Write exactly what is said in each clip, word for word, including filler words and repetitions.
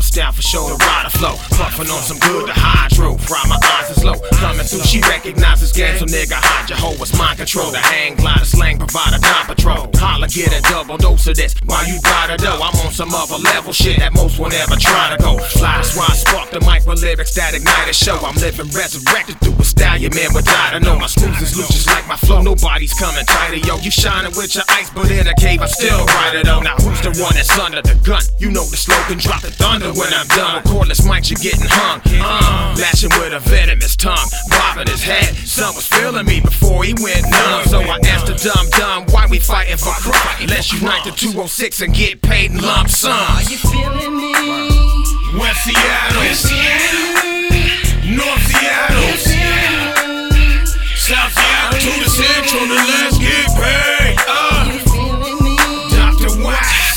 bust down for sure to ride a flow. Puffin' on some good to hydro, fry my eyes is low. Coming through, she recognizes game, so nigga hide your hoe. It's mind control, the hang glider slang provide a time patrol. Holla, get a double dose of this while you ride a dough. I'm on some other level shit that most won't ever try to go. Fly, that's why I spark the mic with lyrics that ignite a show. I'm living resurrected through a stallion, man, would die to know. My screws is loose just like my flow, nobody's coming tighter, yo. You shining with your ice, but in a cave I still ride it on. Now who's the one that's under the gun? You know the slogan, drop the thunder when I'm done. With cordless mics, you're getting hung. Uh, lashing with a venomous tongue, bobbing his head. Son was feeling me before he went numb. So I asked the dumb dumb, why we fighting for crime? Let's unite the two oh six and get paid in lump sums. Are you feeling me? West Seattle, North Seattle, South Seattle to the Central, the let's get paid. Uh, Doctor Wax,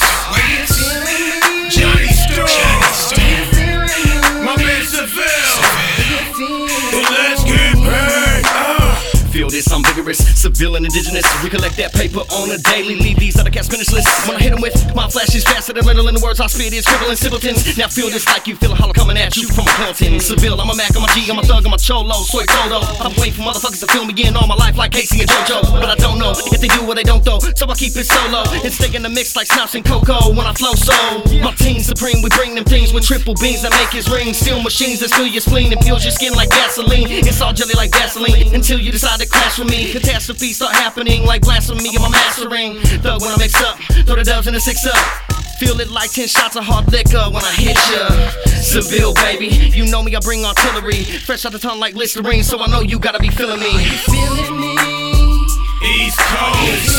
Johnny Storm, my man Seville, the let's get paid. Uh, Feel this, I'm vigorous, Seville and indigenous. Recollect that paper on a daily, leave these other cats finishless. When I hit them with my flash is faster than riddle, and the words I spit is scribbling simpletons. Now feel this like you feel a hollow coming at you from a fountain. Seville, I'm a Mac, I'm a G, I'm a thug, I'm a cholo, soy todo. I'm waiting for motherfuckers to feel me in all my life like Casey and JoJo. But I don't know if they do or they don't though, so I keep it solo and stick in the mix like Snaps and Coco. When I flow so, my team supreme, we bring them things with triple beans that make his ring. Steel machines that fill your spleen and peels your skin like gasoline. It's all jelly like Vaseline until you decide to clash with me. Catastrophes start happening like blasphemy in my mastering. Thug when I mix up, throw the dubs in the six up. Feel it like ten shots of hard liquor when I hit ya. Seville, baby, you know me, I bring artillery. Fresh out the tongue like Listerine, so I know you gotta be feeling me. You feeling me? East Coast,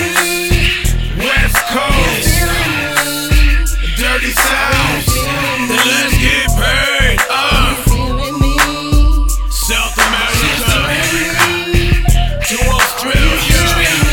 West Coast, Dirty South, the let's get paid. Uh, Feeling me? South America, to Australia,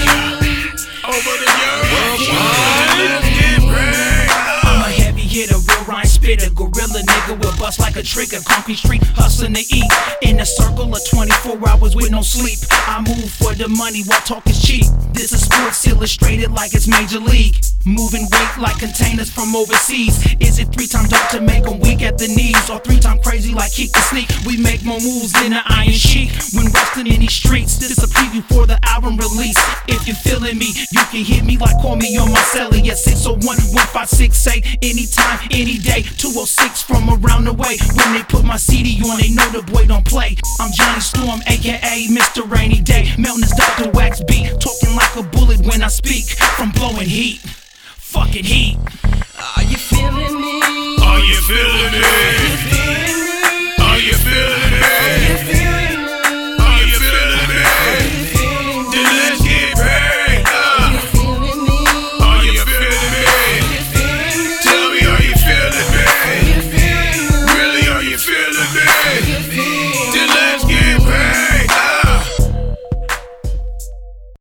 over the Europe, let's get paid. I'm a heavy hitter, real rhyme spitter, gorilla nigga will bust like a trigger. Concrete street, hustling to eat in a circle of twenty-four hours with no sleep. I move for the money while talk is cheap. This is Sports Illustrated like it's Major League. Moving weight like containers from overseas. Is it three times dope to make them weak at the knees, or three times crazy like Keek the Sneak? We make more moves than an Iron Sheik when wrestling in these streets. This is a preview for the album release. If you're feeling me, you can hit me like call me on my celly at six oh one, one five six eight. Anytime, any day, two oh six from around the way. When they put my C D on, they know the boy don't play. I'm Johnny Storm, aka Mister Rainy Day. Melton is Doctor Wax beat, talking like a bullet when I speak. From blowing heat, fucking heat. Are you feeling me? Are you feeling me?